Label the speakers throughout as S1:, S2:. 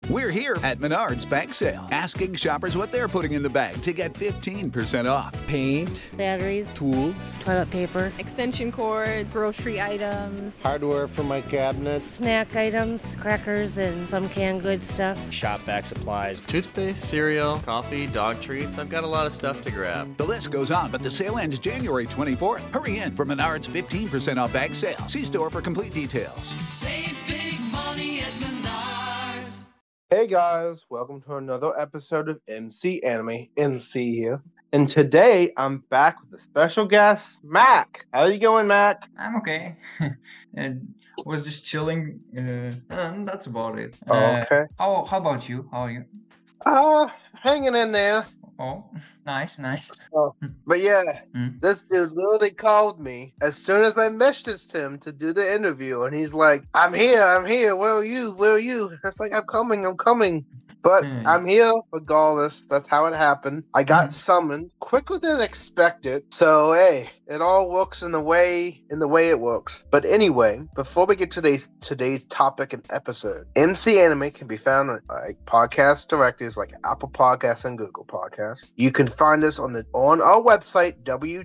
S1: We're here at Menards Bag Sale, asking shoppers what they're putting in the bag to get 15% off.
S2: Paint,
S3: batteries,
S2: tools,
S3: toilet paper,
S4: extension cords, grocery items,
S5: hardware for my cabinets,
S3: snack items, crackers, and some canned goods stuff,
S5: shop vac supplies,
S6: toothpaste, cereal, coffee, dog treats. I've got a lot of stuff to grab.
S1: The list goes on, but the sale ends January 24th. Hurry in for Menards 15% off bag sale. See store for complete details.
S7: Save big money at Menards.
S8: Hey guys, welcome to another episode of MC Anime. MC here. And today I'm back with a special guest, Mac. How are you going, Mac?
S9: I'm okay. And was just chilling. And that's about it.
S8: Okay.
S9: How about you? How are you?
S8: Hanging in there.
S9: Oh, nice.
S8: But yeah, This dude literally called me as soon as I messaged him to do the interview, and he's like, I'm here, where are you? It's like, I'm coming. But I'm here regardless. That's how it happened. I got summoned quicker than expected. So hey, it all works in the way it works. But anyway, before we get to today's topic and episode, MC Anime can be found on podcast directories like Apple Podcasts and Google Podcasts. You can find us on our website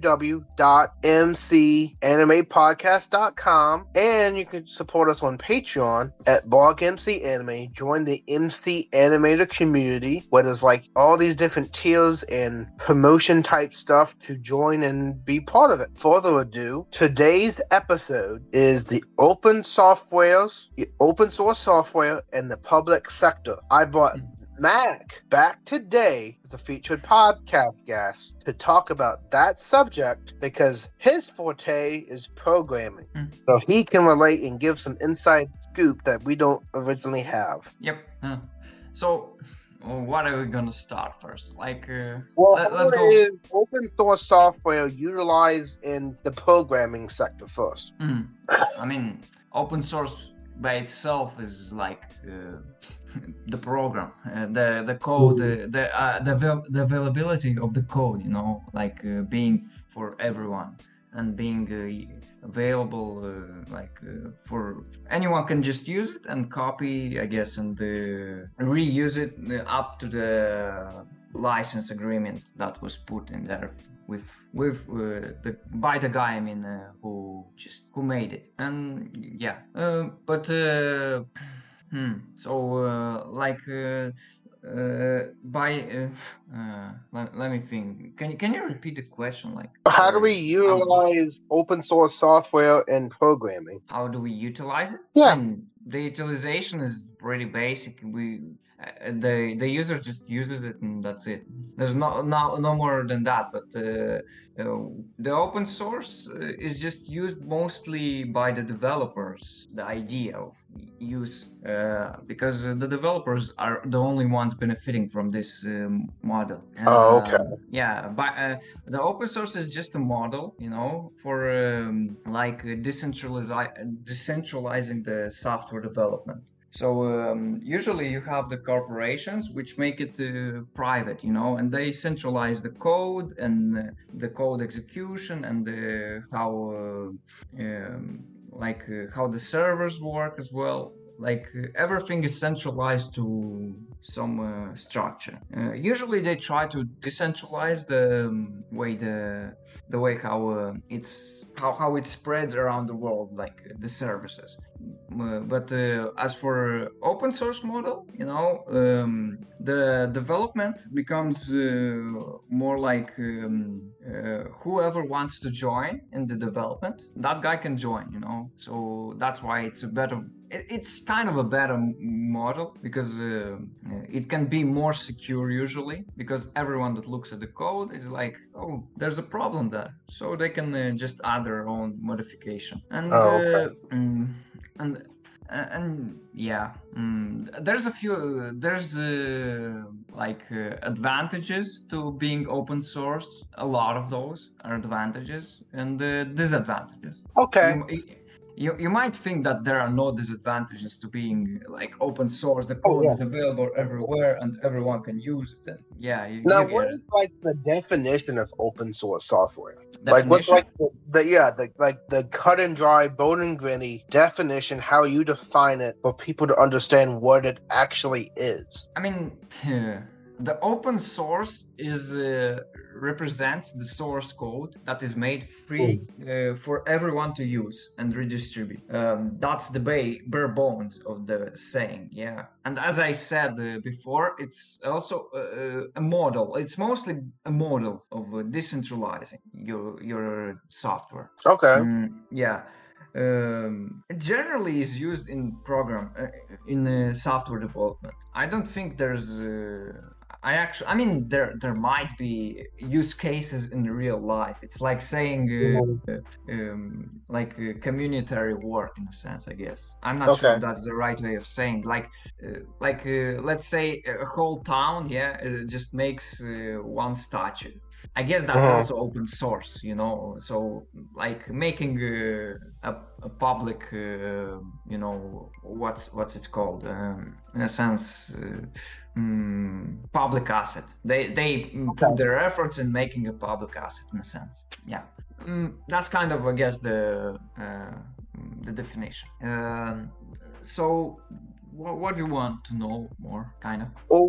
S8: www.mcanimepodcast.com, and you can support us on Patreon at Blog MC Anime. Join the MC Animator community where there's like all these different tiers and promotion type stuff to join and be part of it. Further ado, today's episode is the open source software and the public sector. I brought Mac back today as a featured podcast guest to talk about that subject because his forte is programming. So he can relate and give some inside scoop that we don't originally have.
S9: Yep. So, what are we gonna start first? Let's go.
S8: Is open source software utilized in the programming sector first?
S9: I mean, open source by itself is like the program, the code, the availability of the code. Being for everyone and being available, for anyone can just use it and copy, I guess, and reuse it up to the license agreement that was put in there by the guy, who made it. And yeah, let me think. Can you repeat the question?
S8: How do we utilize open source software in programming?
S9: How do we utilize it?
S8: Yeah.
S9: And the utilization is pretty basic. The user just uses it and that's it. There's no more than that. But the open source is just used mostly by the developers. The idea of use because the developers are the only ones benefiting from this model. And,
S8: okay.
S9: But the open source is just a model, for decentralizing the software development. So usually you have the corporations which make it private, and they centralize the code and the code execution and how the servers work as well. Everything is centralized to some structure. Usually they try to decentralize the way how it spreads around the world, the services. But as for open source model, the development becomes more like whoever wants to join in the development, that guy can join, So that's why it's kind of a better model because it can be more secure usually because everyone that looks at the code is like, oh, there's a problem there, so they can just add their own modification. And there's advantages to being open source. A lot of those are advantages and disadvantages.
S8: Okay.
S9: You might think that there are no disadvantages to being open source. The code is available everywhere and everyone can use it. What is
S8: the definition of open source software? Like what's
S9: definition?
S8: like the cut and dry, bone and gritty definition, how you define it for people to understand what it actually is.
S9: I mean, the open source is represents the source code that is made free for everyone to use and redistribute. That's the bare bones of the saying, yeah. And as I said before, it's also a model. It's mostly a model of decentralizing your software.
S8: Okay.
S9: Yeah. It generally is used in software development. I don't think there's I mean there might be use cases in real life. It's like saying communitary work in a sense, I guess. I'm not sure if that's the right way of saying. Let's say a whole town, it just makes one statue. I guess that's also open source, you know. So like making a public, you know, what's it called? In a sense, public asset. They put their efforts in making a public asset in a sense. Yeah, that's kind of, I guess, the definition. So. What do you want to know more, kind of?
S8: Well,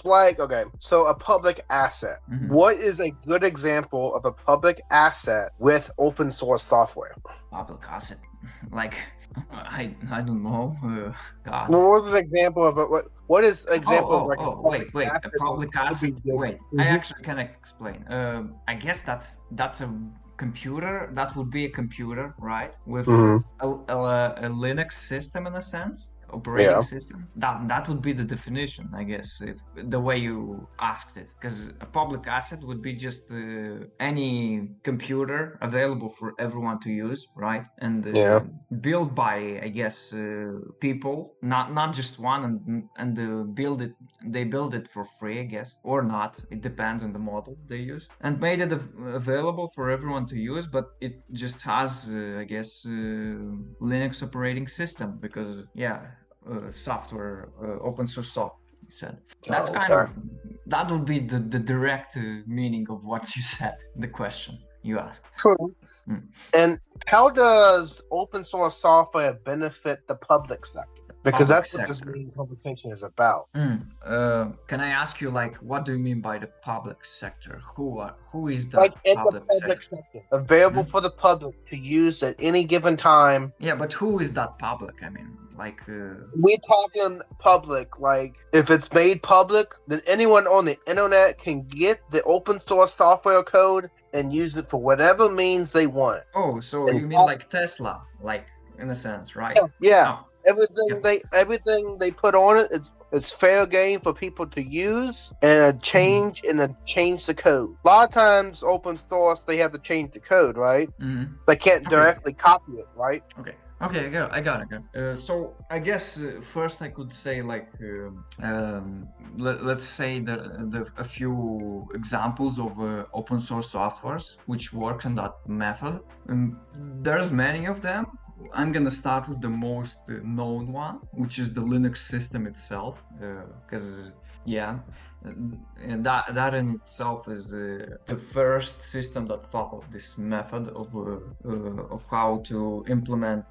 S8: so a public asset. Mm-hmm. What is a good example of a public asset with open source software?
S9: Public asset, like I don't know. God.
S8: Well, what was an example of it? What is example of
S9: wait, a public asset? Wait, I actually can explain. I guess that's a computer. That would be a computer, right? With a Linux system in a sense. Operating system. That would be the definition, I guess, if the way you asked it, because a public asset would be just any computer available for everyone to use, right? And built by, I guess, people, not just one, and they build it for free, I guess, or not. It depends on the model they use, and made it available for everyone to use, but it just has, I guess, Linux operating system, because software, open source software, you said. That's that would be the direct meaning of what you said, the question you asked.
S8: True. And how does open source software benefit the public sector? Because that's what this main conversation is about.
S9: Can I ask you, like, what do you mean by the public sector? Who is the public sector?
S8: Available for the public to use at any given time.
S9: Yeah, but who is that public? I mean, like...
S8: We're talking public. Like, if it's made public, then anyone on the internet can get the open source software code and use it for whatever means they want.
S9: Oh, so you mean like Tesla, like, in a sense, right?
S8: Yeah. Oh. Everything they put on it, it's fair game for people to use and change the code. A lot of times, open source, they have to change the code, right? Mm-hmm. They can't directly copy it, right?
S9: Okay, I got it. So I guess first I could say, like, let's say a few examples of open source softwares which works in that method. There's many of them. I'm gonna start with the most known one, which is the Linux system itself, because and that in itself is the first system that followed this method of how to implement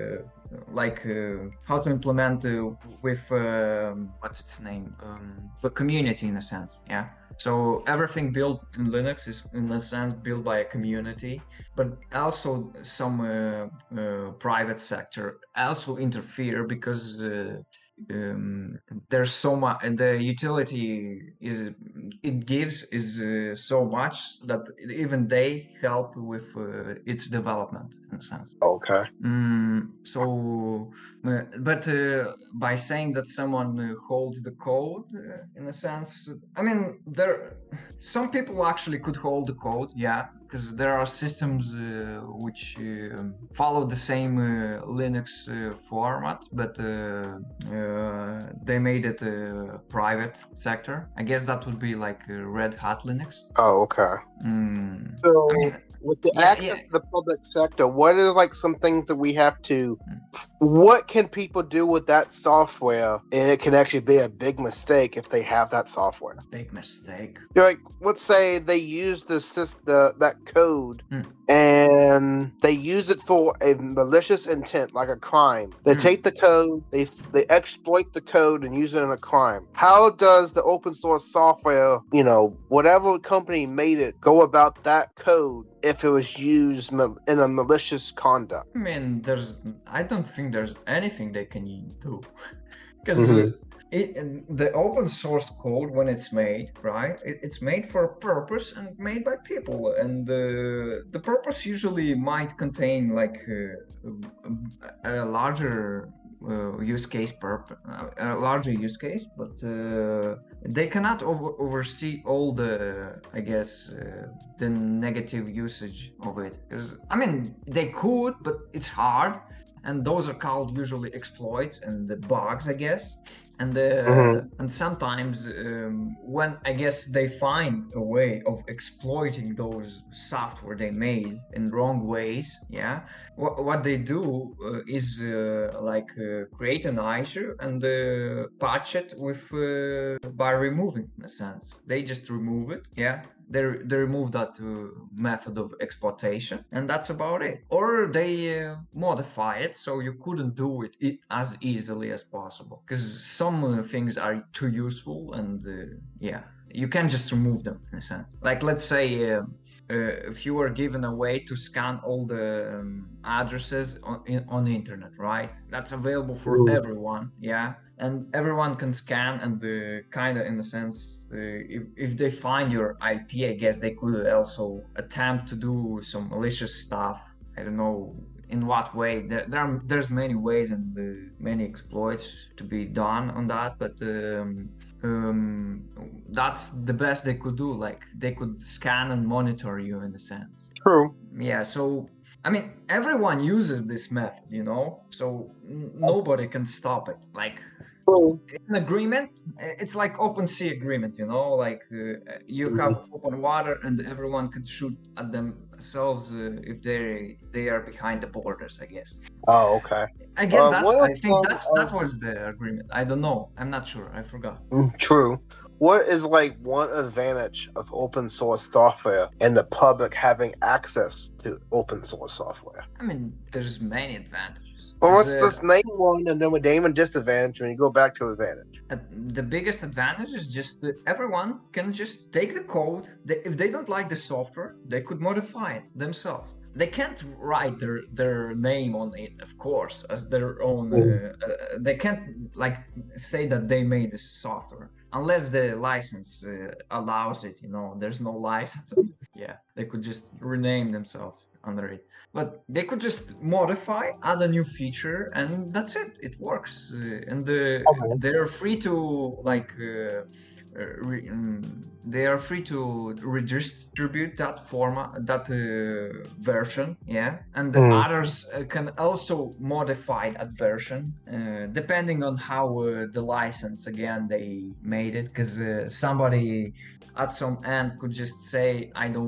S9: with what's its name, the community in a sense, yeah. So everything built in Linux is, in a sense, built by a community, but also some private sector also interfere, because there's so much, and the utility it gives is so much that even they help with its development in a sense.
S8: Okay.
S9: But by saying that someone holds the code, in a sense, I mean, some people actually could hold the code, yeah, because there are systems which follow the same Linux format, but they made it a private sector. I guess that would be like Red Hat Linux.
S8: Oh, okay. So, I mean, with the access to the public sector, what are like some things that we have to... What can people do with that software? And it can actually be a big mistake if they have that software.
S9: Big mistake.
S8: Like, let's say they use that that code and they use it for a malicious intent, like a crime. They take the code, they exploit the code and use it in a crime. How does the open source software, whatever company made it, go about that code if it was used in a malicious conduct?
S9: I mean, I don't think there's anything they can do, because the open source code, when it's made, right, it's made for a purpose and made by people, and the purpose usually might contain like a larger use case a larger use case, but they cannot oversee all the, I guess, the negative usage of it. Because I mean, they could, but it's hard, and those are called usually exploits and the bugs, I guess. And and sometimes when, I guess, they find a way of exploiting those software they made in wrong ways, what they do is create an issue and patch it with by removing, in a sense. They just remove it, they remove that method of exploitation, and that's about it. Or they modify it so you couldn't do it as easily as possible, because some things are too useful, and you can't just remove them, in a sense. Like, let's say if you were given a way to scan all the addresses on the internet, right? That's available for everyone, and everyone can scan, and kind of, in a sense, if they find your IP, I guess they could also attempt to do some malicious stuff. I don't know in what way. There's many ways and many exploits to be done on that, but that's the best they could do. Like, they could scan and monitor you, in a sense.
S8: True.
S9: So I mean, everyone uses this method, so nobody can stop it. Like, an agreement, it's like open sea agreement, like you have open water and everyone can shoot at themselves if they are behind the borders, I guess.
S8: Oh, okay.
S9: I guess that was the agreement. I don't know. I'm not sure. I forgot.
S8: True. What is like one advantage of open source software and the public having access to open source software?
S9: I mean, there's many advantages.
S8: Well, let's just name one, and then we name a disadvantage, and you go back to advantage.
S9: The biggest advantage is just that everyone can just take the code. If they don't like the software, they could modify it themselves. They can't write their name on it, of course, as their own. They can't say that they made this software unless the license allows it. There's no license. They could just rename themselves under it. But they could just modify, add a new feature, and that's it. It works, and they're free to they are free to redistribute that format, that version, and the others can also modify that version depending on how the license, again, they made it, because somebody at some end could just say, I don't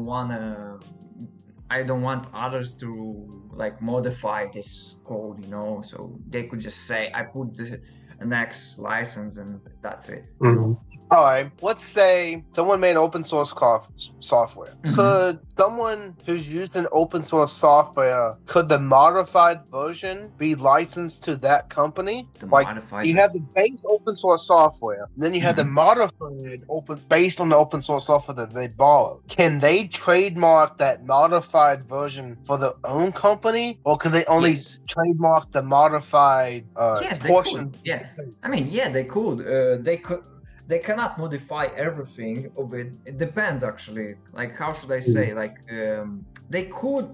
S9: want others to modify this code, so they could just say, I put an X license and that's it.
S8: All right, let's say someone made open source software. Could someone who's using open source software, could the modified version be licensed to that company? You have the base open source software, and then you have the modified based on the open source software that they borrowed. Can they trademark that modified version for their own company, or can they only trademark the modified portion?
S9: I mean, they could. They cannot modify everything of it. It depends, actually. How should I say? They could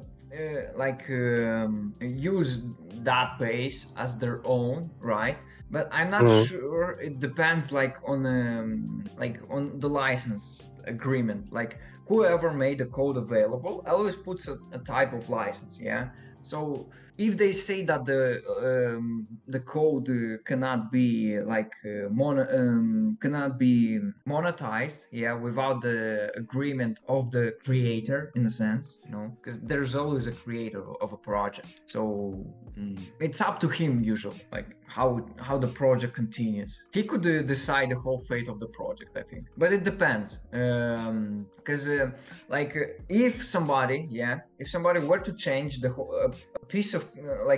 S9: use that base as their own, right? But I'm not sure. It depends, on the license agreement. Whoever made the code available always puts a type of license, So if they say that the code cannot be cannot be monetized, yeah, without the agreement of the creator, in a sense, because there's always a creator of a project. So it's up to him usually, like how the project continues. He could decide the whole fate of the project, I think, but it depends. Because if somebody were to change the whole a piece of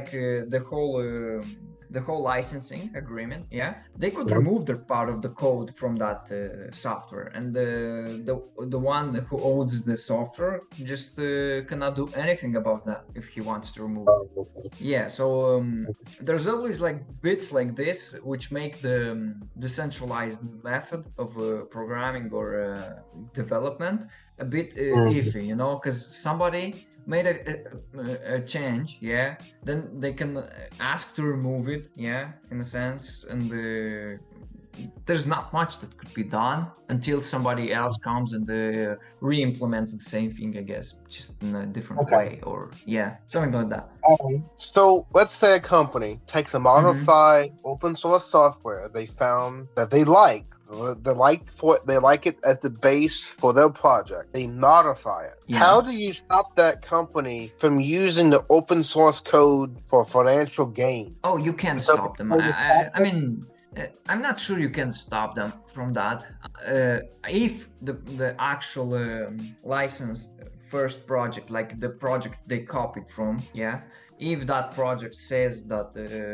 S9: the whole licensing agreement, yeah, they could remove their part of the code from that software, and the one who owns the software just cannot do anything about that if he wants to remove it. Yeah, so there's always like bits like this which make the decentralized method of programming or development a bit iffy, because somebody made a change, yeah, then they can ask to remove it, yeah, in a sense, and there's not much that could be done until somebody else comes and re-implements the same thing, I guess, just in a different way, or yeah, something like that.
S8: So let's say a company takes a modified open source software they found that they like. They like it as the base for their project. They modify it. Yeah. How do you stop that company from using the open source code for financial gain?
S9: Oh, you can't stop them. I mean, I'm not sure you can stop them from that. If the actual licensed first project, like the project they copied from, yeah, if that project says that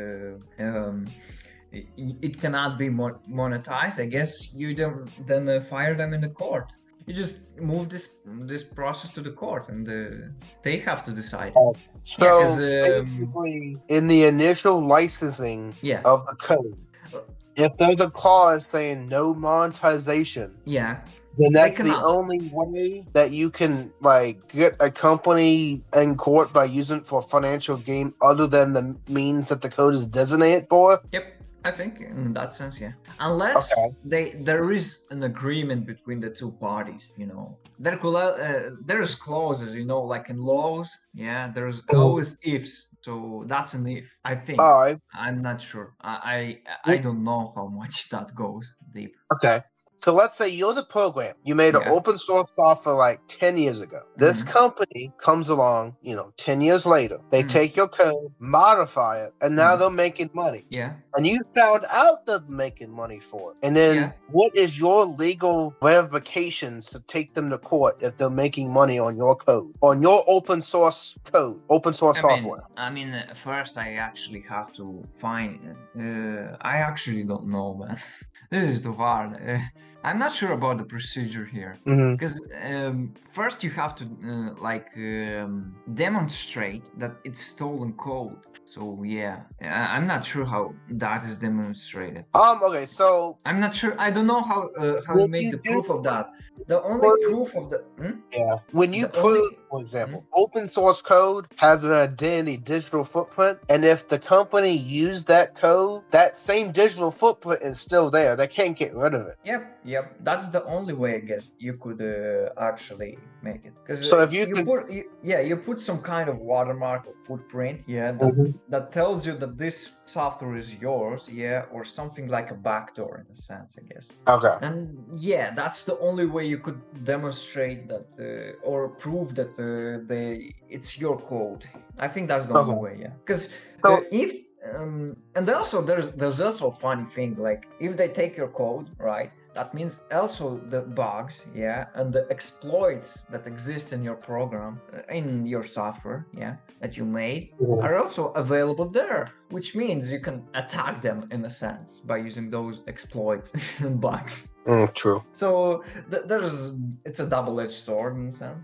S9: it cannot be monetized, I guess you then fire them in the court. You just move this process to the court, and they have to decide.
S8: So basically, in the initial licensing of the code, if there's a clause saying no monetization, then that's the only way that you can get a company in court by using it for financial gain, other than the means that the code is designated for.
S9: Yep. I think in that sense, yeah. Unless there is an agreement between the two parties, there's clauses, like in laws, yeah. There's always ifs, so that's an if. I think. I'm not sure. I don't know how much that goes deep.
S8: Okay. So let's say you're the program. You made an open source software like 10 years ago. This company comes along, 10 years later. They take your code, modify it, and now they're making money.
S9: Yeah.
S8: And you found out that they're making money for it. And then what is your legal ramifications to take them to court if they're making money on your code, on your open source code, open source software?
S9: First I actually have to find it. I actually don't know, man. This is too hard. I'm not sure about the procedure here, because first you have to demonstrate that it's stolen code. So yeah, I'm not sure how that is demonstrated.
S8: Okay, so
S9: I'm not sure. I don't know how you make the proof of that. The only proof of the
S8: when you prove, for example, open source code has an identity digital footprint, and if the company used that code, that same digital footprint is still there. They can't get rid of it.
S9: Yep. That's the only way, I guess, you could actually make it.
S8: So if you
S9: put some kind of watermark or footprint, that tells you that this software is yours, or something like a backdoor in a sense, I guess.
S8: Okay.
S9: And that's the only way you could demonstrate that or prove that it's your code. I think that's the only way, because if and also there's also a funny thing, like if they take your code, right, that means also the bugs, and the exploits that exist in your program, in your software, that you made, are also available there, which means you can attack them in a sense by using those exploits and bugs.
S8: True.
S9: So it's a double-edged sword in a sense.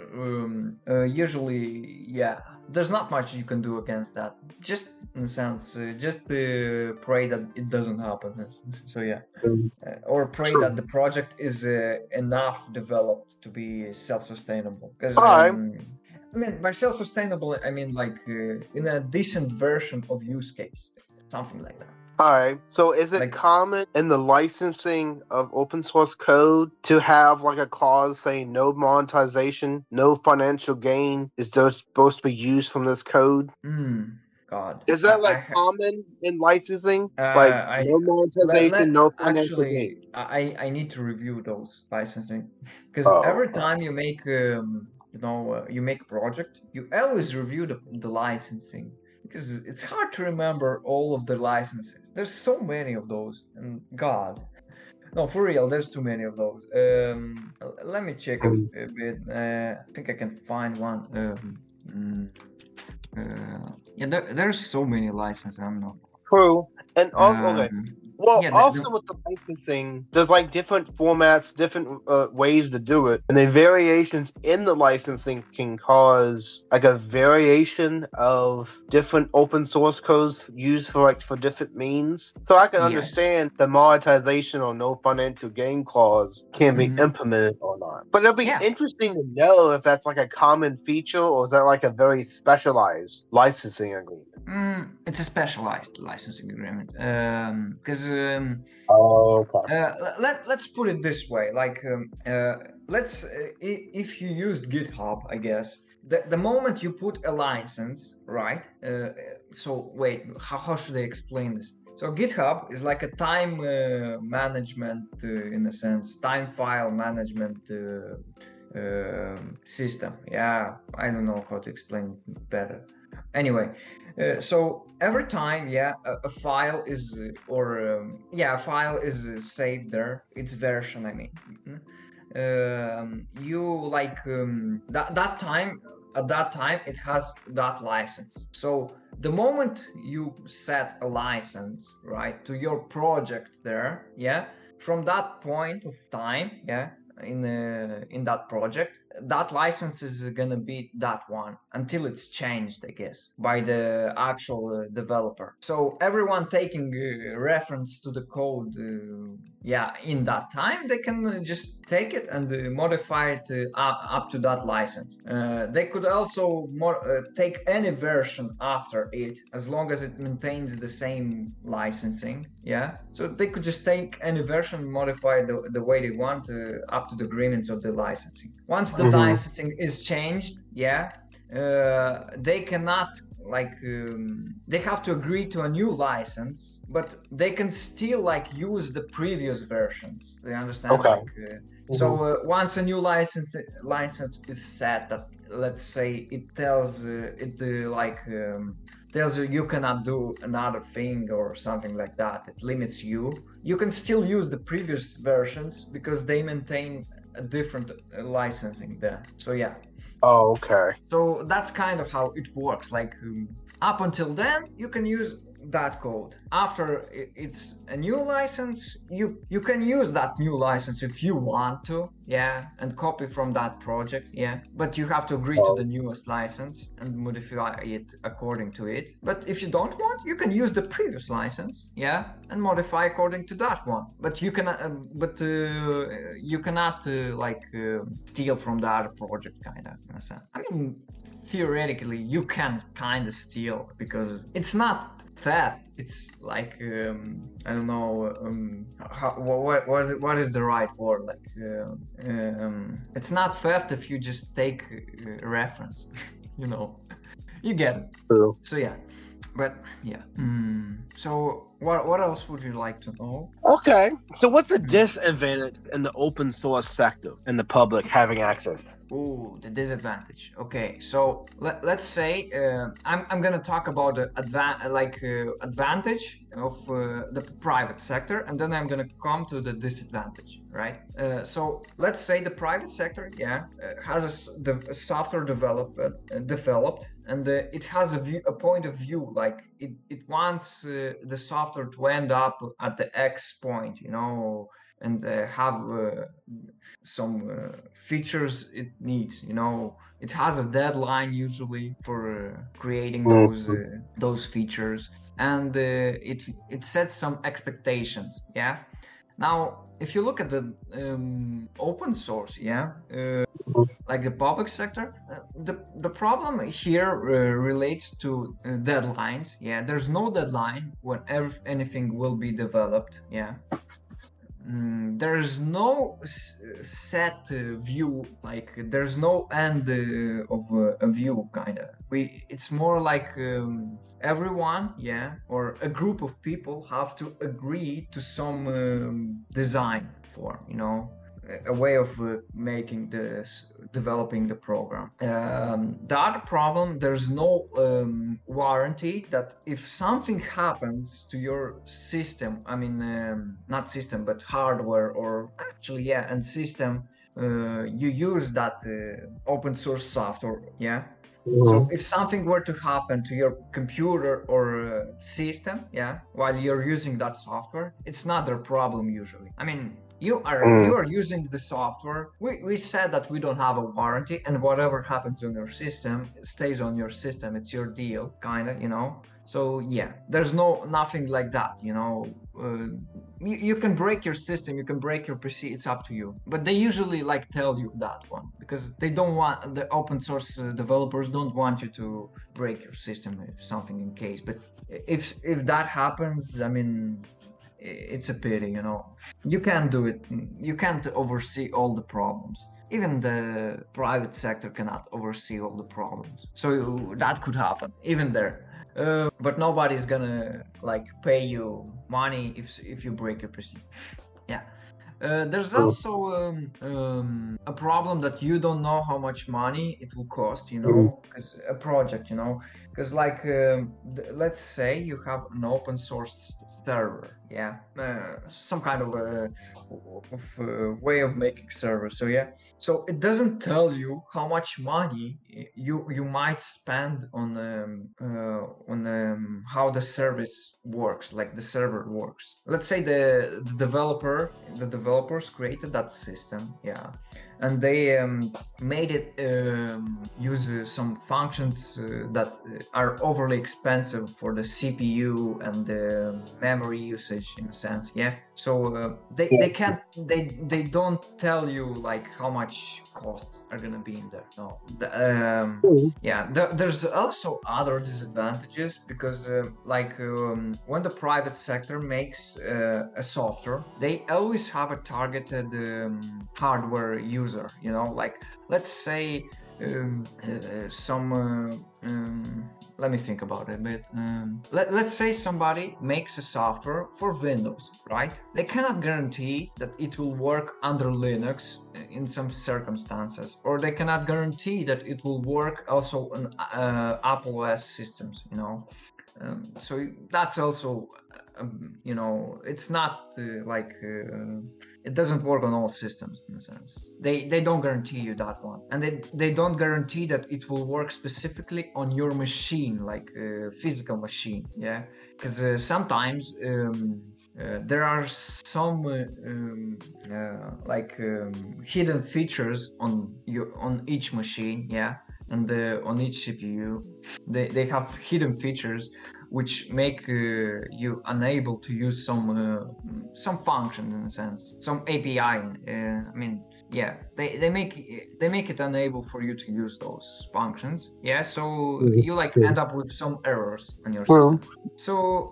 S9: Usually, there's not much you can do against that. Just in a sense, pray that it doesn't happen. So or pray that the project is enough developed to be self-sustainable. Because by self-sustainable, I mean in a decent version of use case, something like that.
S8: All right. So is it
S9: Like-
S8: common in the licensing of open source code to have like a clause saying no monetization, no financial gain is just supposed to be used from this code?
S9: God.
S8: Is that
S9: I
S8: like
S9: ha-
S8: common in licensing?
S9: Uh,
S8: Like
S9: I-
S8: no monetization, no financial gain.
S9: Actually, I need to review those licensing because
S8: Oh,
S9: every
S8: okay.
S9: time you make you make a project, you always review the licensing because it's hard to remember all of the licenses. There's so many of those, and God, no, for real, there's too many of those. Let me check a bit. I think I can find one. There's so many licenses. I'm not.
S8: True. And also, okay. Well,
S9: yeah,
S8: also with the licensing, there's like different formats, different ways to do it, and the variations in the licensing can cause like a variation of different open source codes used for different means. So I can
S9: Yes.
S8: understand the monetization or no financial gain clause can be
S9: Mhm.
S8: implemented or not. But it'll be
S9: Yeah.
S8: interesting to know if that's like a common feature or is that like a very specialized licensing agreement.
S9: It's a specialized licensing agreement. Because
S8: Oh, okay.
S9: let's put it this way. Like, if you used GitHub, I guess the moment you put a license, right? So wait, how should I explain this? So GitHub is like a time management, in a sense, time file management system. Yeah, I don't know how to explain it better. Anyway, so every time, a file is a file is saved there. Its version, I mean. You like that time. At that time, it has that license. So the moment you set a license, right, to your project there, from that point of time, in that project, that license is gonna be that one until it's changed, I guess, by the actual developer. So everyone taking reference to the code, in that time, they can just take it and modify it up to that license. They could also take any version after it, as long as it maintains the same licensing. So they could just take any version, modify the way they want up to the agreements of the licensing. Once the licensing is changed, they cannot they have to agree to a new license, but they can still use the previous versions. Do you understand?
S8: Okay.
S9: So once a new license is set, that let's say it tells tells you cannot do another thing or something like that, it limits you. You can still use the previous versions because they maintain a different licensing there. So
S8: Oh, okay.
S9: So that's kind of how it works. Up until then, you can use that code. After it's a new license, you can use that new license if you want to, and copy from that project, but you have to agree to the newest license and modify it according to it. But if you don't want, you can use the previous license, and modify according to that one. But you cannot steal from the other project, kind of. I mean, theoretically, you can kind of steal because it's not theft. It's I don't know what is the right word. It's not theft if you just take a reference. You get it.
S8: True.
S9: So but so what else would you like to know?
S8: Okay. So what's the disadvantage in the open source sector and the public having access?
S9: Oh, the disadvantage. Okay, so let's say I'm gonna talk about the advantage of the private sector, and then I'm gonna come to the disadvantage, right? So let's say the private sector, has the software developed, and it has a point of view, like it wants the software to end up at the X point, and have some features it needs. It has a deadline usually for creating those features, and it sets some expectations. Now if you look at the open source, like the public sector, the problem here relates to deadlines. There's no deadline when anything will be developed. There's no set view, like there's no end of a view, kind of. It's more like everyone, or a group of people have to agree to some design form, a way of developing the program. The other problem, there's no warranty that if something happens to your system, I mean, not system, but hardware, or actually, and system, you use that open source software, So if something were to happen to your computer or system, while you're using that software, it's not their problem usually. I mean, you are using the software. We said that we don't have a warranty, and whatever happens on your system stays on your system. It's your deal, kind of, So there's nothing like that, you can break your system, you can break your PC, it's up to you. But they usually tell you that one, because they don't want, the open source developers don't want you to break your system if something in case. But if that happens, I mean, it's a pity, You can't do it. You can't oversee all the problems. Even the private sector cannot oversee all the problems. So that could happen, even there. But nobody's gonna pay you money if you break your PC. There's also a problem that you don't know how much money it will cost, because a project, because let's say you have an open source server, some kind of way of making servers. So it doesn't tell you how much money you might spend on how the service works, like the server works. Let's say the developers created that system, and they made it use some functions that are overly expensive for the CPU and the memory usage, in a sense. So they don't tell you how much costs are gonna be in there. No. There's also other disadvantages, because when the private sector makes a software, they always have a targeted hardware user. Let's say let me think about it a bit. Let's say somebody makes a software for Windows, right? They cannot guarantee that it will work under Linux in some circumstances, or they cannot guarantee that it will work also on Apple OS systems, So that's also, it's not it doesn't work on all systems, in a sense. They don't guarantee you that one, and they don't guarantee that it will work specifically on your machine, like a physical machine, because sometimes there are some hidden features on each machine, and on each CPU. They have hidden features which make you unable to use some functions, in a sense, some API. They make it unable for you to use those functions. So you end up with some errors on your system. So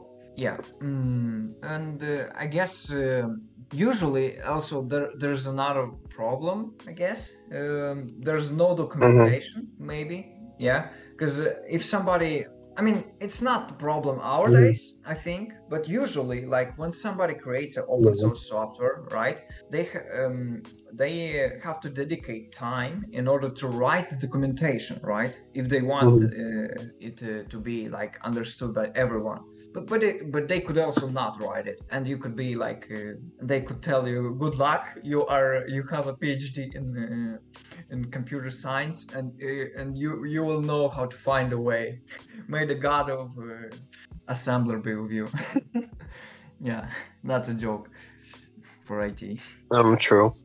S9: and I guess usually also there's another problem, I guess. There's no documentation, maybe, because if somebody, I mean, it's not the problem nowadays, I think, but usually, when somebody creates an open source software, right, they have to dedicate time in order to write the documentation, right, if they want it to be understood by everyone. But they could also not write it, and you could be they could tell you, good luck, you have a PhD in computer science, and you will know how to find a way. May the god of assembler be with you. That's a joke for IT.
S2: True.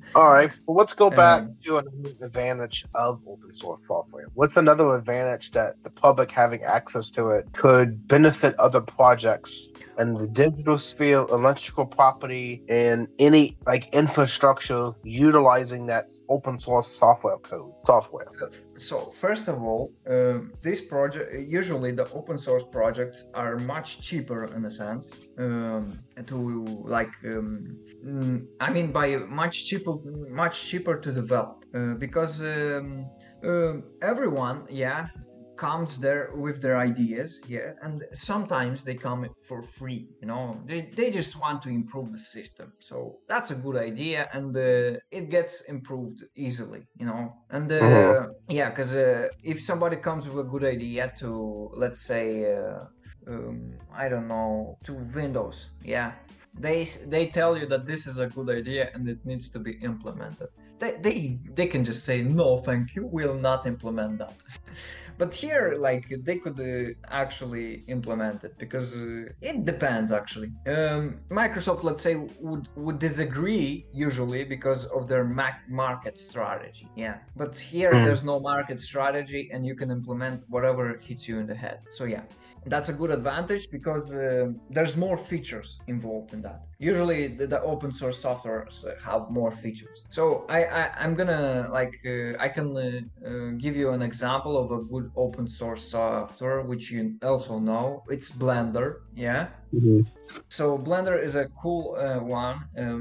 S8: All right, well, let's go back
S9: Um,
S8: to another advantage of open source software. What's another advantage that the public having access to it could benefit other projects in the digital sphere, electrical property, and any like infrastructure utilizing that open source software?
S9: So first of all, this project usually the open source projects are much cheaper in a sense to like I mean by much cheaper to develop because everyone comes there with their ideas, and sometimes they come for free, they just want to improve the system, so that's a good idea, and it gets improved easily, and because if somebody comes with a good idea to, let's say, I don't know, to Windows, they tell you that this is a good idea and it needs to be implemented. They can just say no, thank you, we'll not implement that. But here, like, they could actually implement it because it depends actually. Microsoft, let's say, would disagree usually because of their market strategy. But here there's no market strategy and you can implement whatever hits you in the head. So that's a good advantage because there's more features involved in that. Usually the open source software have more features. So I'm gonna I can give you an example of a good open source software which you also know. It's Blender. So Blender is a cool one.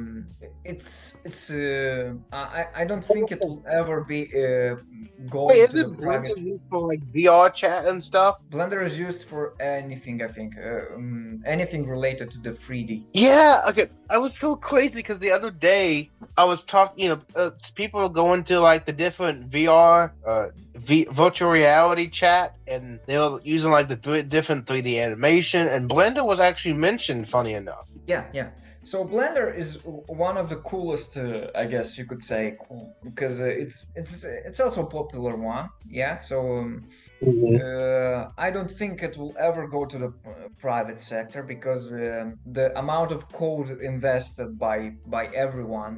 S9: I don't think it will ever be going
S8: Wait,
S9: to
S8: isn't
S9: the
S8: Blender
S9: private.
S8: used for like VR chat and stuff?
S9: Blender is used for anything, I think, anything related to the 3D.
S8: Yeah, okay. I was so crazy because the other day I was talking, people are going to like the different VR, virtual reality chat, and they were using like the different 3D animation, and Blender was actually mentioned, funny enough.
S9: Yeah. So Blender is one of the coolest, I guess you could say, because it's also a popular one. So I don't think it will ever go to the private sector because the amount of code invested by everyone,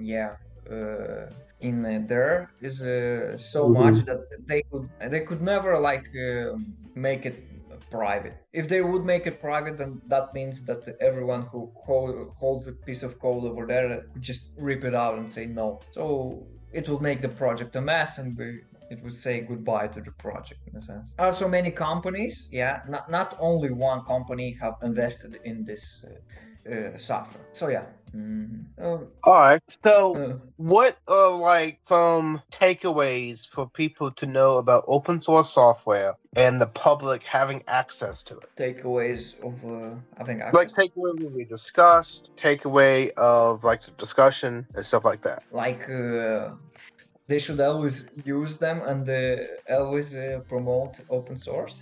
S9: in there is so much that they could never make it private. If they would make it private, then that means that everyone who holds a piece of code over there would just rip it out and say no. So it will make the project a mess, and it would say goodbye to the project in a sense. Also, many companies, not only one company have invested in this software. So
S8: all right. So what are some takeaways for people to know about open source software and the public having access to it?
S9: Takeaways of having access.
S8: Like takeaway we discussed, takeaway of like the discussion and stuff like that.
S9: They should always use them and always promote open source.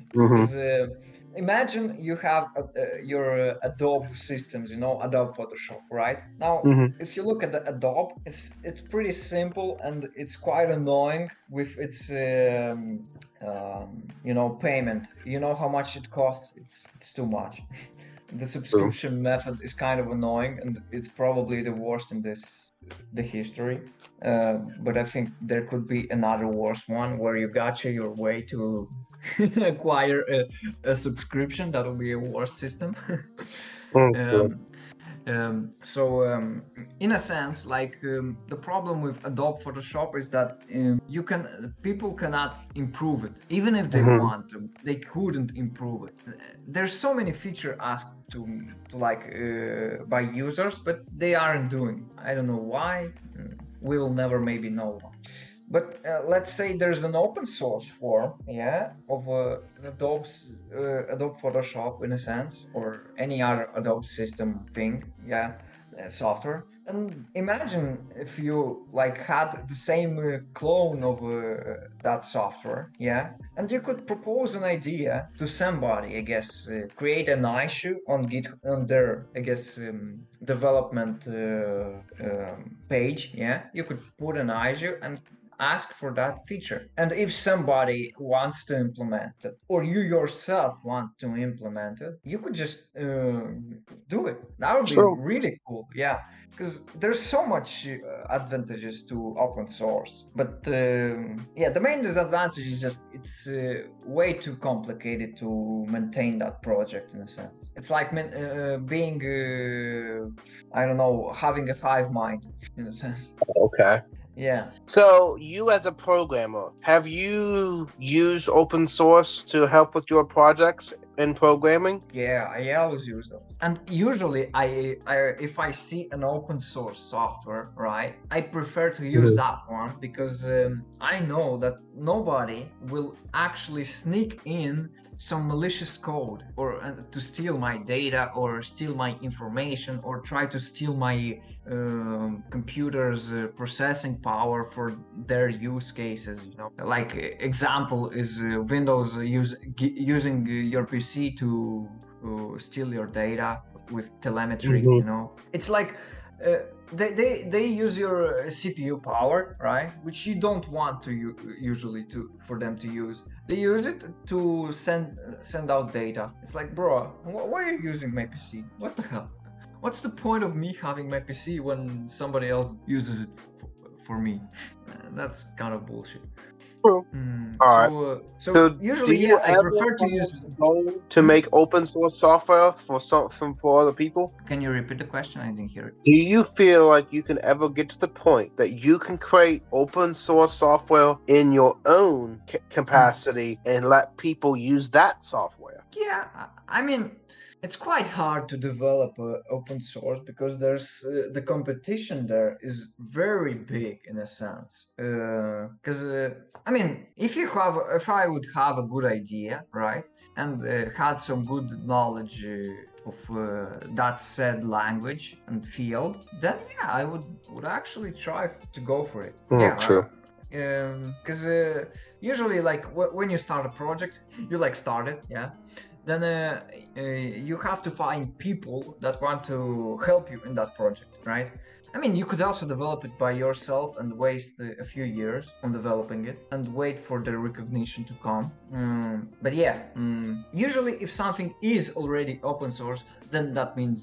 S9: Imagine you have your Adobe systems, Adobe Photoshop, right? Now, if you look at the Adobe, it's pretty simple and it's quite annoying with its payment. You know how much it costs? It's too much. The subscription method is kind of annoying, and it's probably the worst in the history. But I think there could be another worse one where you gotcha your way to acquire a subscription. That will be a worse system. In a sense, the problem with Adobe Photoshop is that people cannot improve it, even if they want to. They couldn't improve it. There's so many features asked by users, but they aren't doing it. I don't know why. We will never maybe know why. But let's say there's an open source form, of Adobe Photoshop in a sense, or any other Adobe system thing, software. And imagine if you had the same clone of that software, and you could propose an idea to somebody, I guess, create an issue on on their, I guess, development page, you could put an issue and ask for that feature. And if somebody wants to implement it, or you yourself want to implement it, you could just do it. That would be really cool. Yeah. Because there's so much advantages to open source, but the main disadvantage is just it's way too complicated to maintain that project in a sense. It's like being I don't know, having a hive mind in a sense.
S8: Okay.
S9: Yeah.
S8: So you as a programmer, have you used open source to help with your projects in programming?
S9: Yeah, I always use them. And usually if I see an open source software, right, I prefer to use that one because I know that nobody will actually sneak in some malicious code or to steal my data or steal my information or try to steal my computer's processing power for their use cases, you know. Like example is Windows using your PC to steal your data with telemetry, you know. It's like they use your CPU power, right, which you don't want to usually for them to use. They use it to send out data. It's like, bro, why are you using my PC? What the hell? What's the point of me having my PC when somebody else uses it for me? That's kind of bullshit.
S8: All right.
S9: So usually, I prefer to use
S8: to make open source software for other people.
S9: Can you repeat the question? I didn't hear it.
S8: Do you feel like you can ever get to the point that you can create open source software in your own capacity and let people use that software?
S9: Yeah, I mean, it's quite hard to develop open source because there's the competition there is very big in a sense. Because I mean, if I would have a good idea, right, and had some good knowledge of that said language and field, then yeah, I would actually try to go for it. Yeah,
S8: true.
S9: Because usually, like when you start a project, you like start it, yeah. Then you have to find people that want to help you in that project, right? I mean, you could also develop it by yourself and waste a few years on developing it and wait for the recognition to come. But yeah, usually if something is already open source, then that means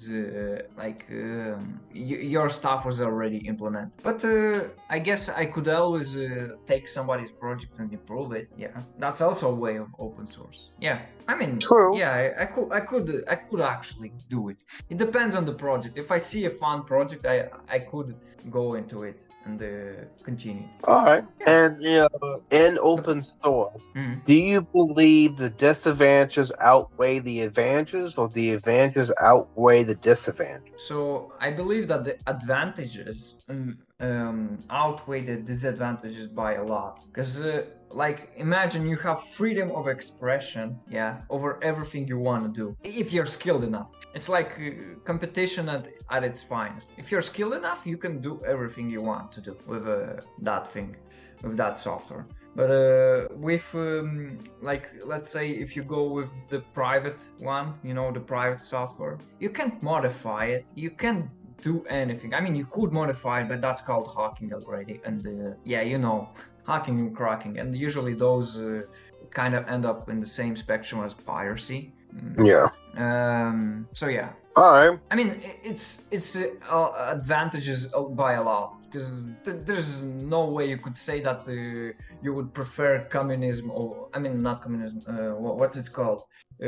S9: your stuff was already implemented. But I guess I could always take somebody's project and improve it. Yeah, that's also a way of open source. Yeah, I mean,
S8: true.
S9: Yeah, I could actually do it. It depends on the project. If I see a fun project, I could go into it and continue.
S8: All right. Yeah. And in open source, do you believe the disadvantages outweigh the advantages, or the advantages outweigh the disadvantages?
S9: So I believe that the advantages outweigh the disadvantages by a lot. Because like imagine you have freedom of expression, yeah, over everything you want to do if you're skilled enough. It's like competition at its finest. If you're skilled enough, you can do everything you want to do with that thing, with that software. But with like, let's say if you go with the private one, you know, the private software, you can't modify it, you can't do anything. I mean, you could modify it, but that's called hacking already. And yeah, you know, hacking and cracking, and usually those kind of end up in the same spectrum as piracy.
S8: Yeah.
S9: So yeah.
S8: All right.
S9: I mean, it's advantages by a lot, because there's no way you could say that you would prefer communism, or I mean not communism. What's it called?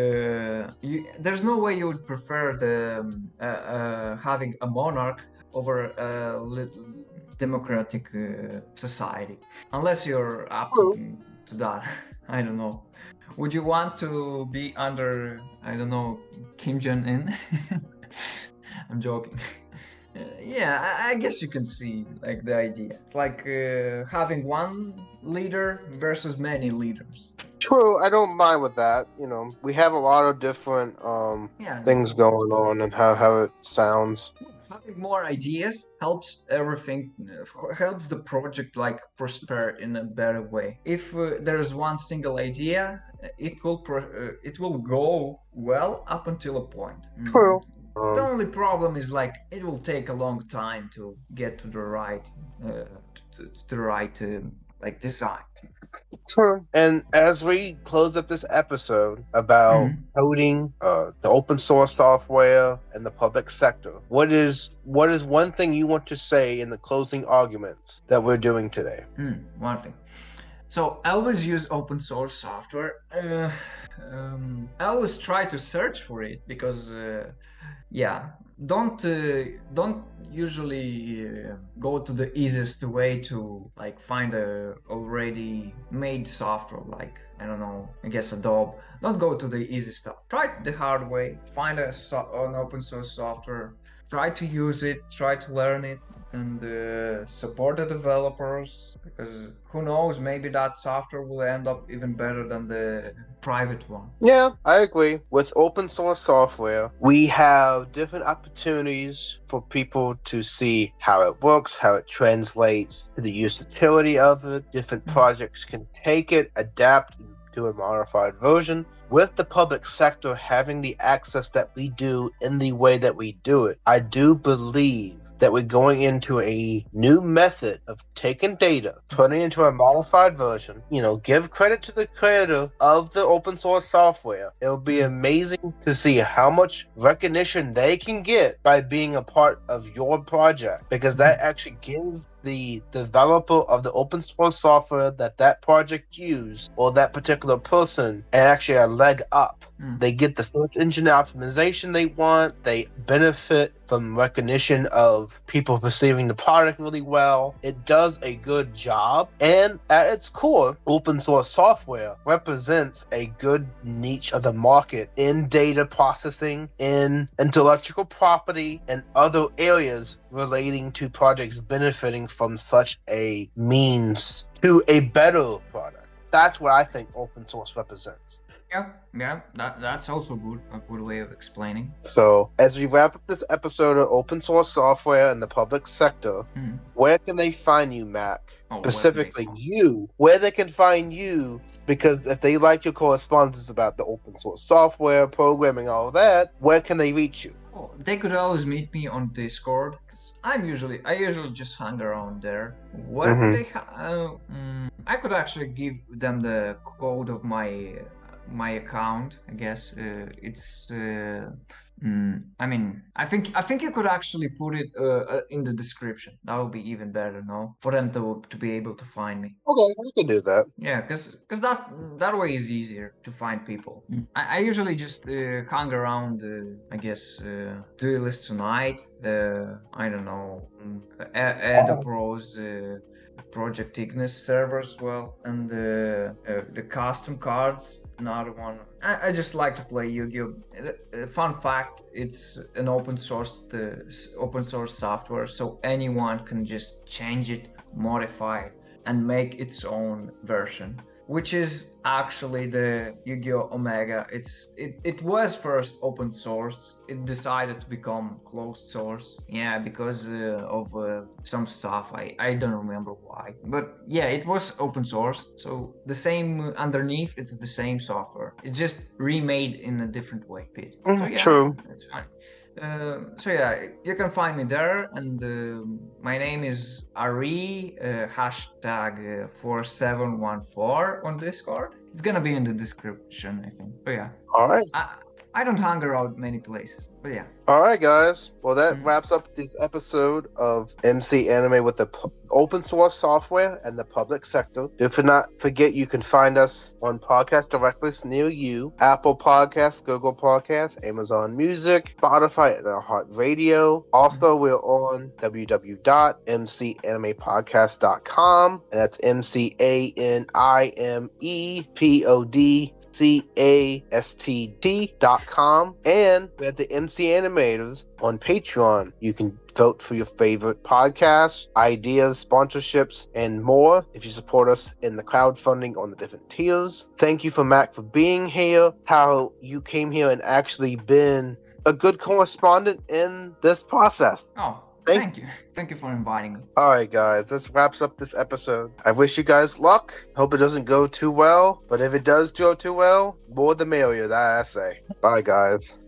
S9: There's no way you would prefer the having a monarch over a democratic society, unless you're up to that. I don't know. Would you want to be under, I don't know, Kim Jong-un? I'm joking. Yeah, I guess you can see like the idea. It's like having one leader versus many leaders.
S8: True, I don't mind with that. You know, we have a lot of different things going on and how it sounds.
S9: Having more ideas helps everything, helps the project like prosper in a better way. If there's one single idea, it will go well up until a point.
S8: True.
S9: The only problem is like it will take a long time to get to the right like design.
S8: True. And as we close up this episode about coding, the open source software, and the public sector, what is one thing you want to say in the closing arguments that we're doing today?
S9: One thing. So I always use open source software. I always try to search for it because, don't usually go to the easiest way to like find a already made software, like I don't know, I guess Adobe. Don't go to the easy stuff. Try the hard way. Find an open source software. Try to use it. Try to learn it. And support the developers, because who knows, maybe that software will end up even better than the private one.
S8: Yeah, I agree. With open source software, we have different opportunities for people to see how it works, how it translates to the utility of it. Different projects can take it, adapt to a modified version. With the public sector having the access that we do in the way that we do it, I do believe that we're going into a new method of taking data, turning it into a modified version. Give credit to the creator of the open source software. It'll be amazing to see how much recognition they can get by being a part of your project, because that actually gives the developer of the open source software that project used, or that particular person, and actually a leg up. They get the search engine optimization they want. They benefit from recognition of people perceiving the product really well. It does a good job. And at its core, open source software represents a good niche of the market in data processing, in intellectual property, and other areas relating to projects benefiting from such a means to a better product. That's what I think open source represents.
S9: Yeah, that's also a good way of explaining.
S8: So, as we wrap up this episode of open source software in the public sector, where can they find you, Mac? Specifically you, where they can find you, because if they like your correspondence about the open source software, programming, all that, where can they reach you?
S9: Oh, they could always meet me on Discord. I usually just hang around there. What I could actually give them the code of my account. I guess it's. I think you could actually put it in the description. That would be even better, no? For them to be able to find me.
S8: Okay, we can do that.
S9: Yeah, because that way is easier to find people. I usually just hang around. I guess Duelist Tonight. I don't know. Pros. Project Ignis server as well, and the custom cards, another one. I just like to play Yu-Gi-Oh! Fun fact, it's an open source software, so anyone can just change it, modify it, and make its own version, which is actually the Yu-Gi-Oh! Omega. It was first open source. It decided to become closed source. Yeah, because of some stuff. I don't remember why. But yeah, it was open source. So the same underneath, it's the same software. It's just remade in a different way. So yeah,
S8: true.
S9: That's fine. So yeah, you can find me there, and my name is Ari, hashtag 4714 on Discord. It's gonna be in the description, I think. But yeah.
S8: All right.
S9: I don't hang around many places, but yeah.
S8: All right, guys. Well, that wraps up this episode of MC Anime with the open source software and the public sector. Do not forget you can find us on podcast directories near you: Apple Podcasts, Google Podcasts, Amazon Music, Spotify, and iHeartRadio. Also, we're on www.mcanimepodcast.com, and that's MCANIMEPODCAST.com, and we're at the MC Animators on Patreon. You can vote for your favorite podcasts, ideas, sponsorships, and more if you support us in the crowdfunding on the different tiers. Thank you for Mac for being here, how you came here and actually been a good correspondent in this process.
S9: Oh, thank you. Thank you for inviting me.
S8: All right, guys, this wraps up this episode. I wish you guys luck. Hope it doesn't go too well, but if it does go too well, more the merrier, that I say. Bye, guys.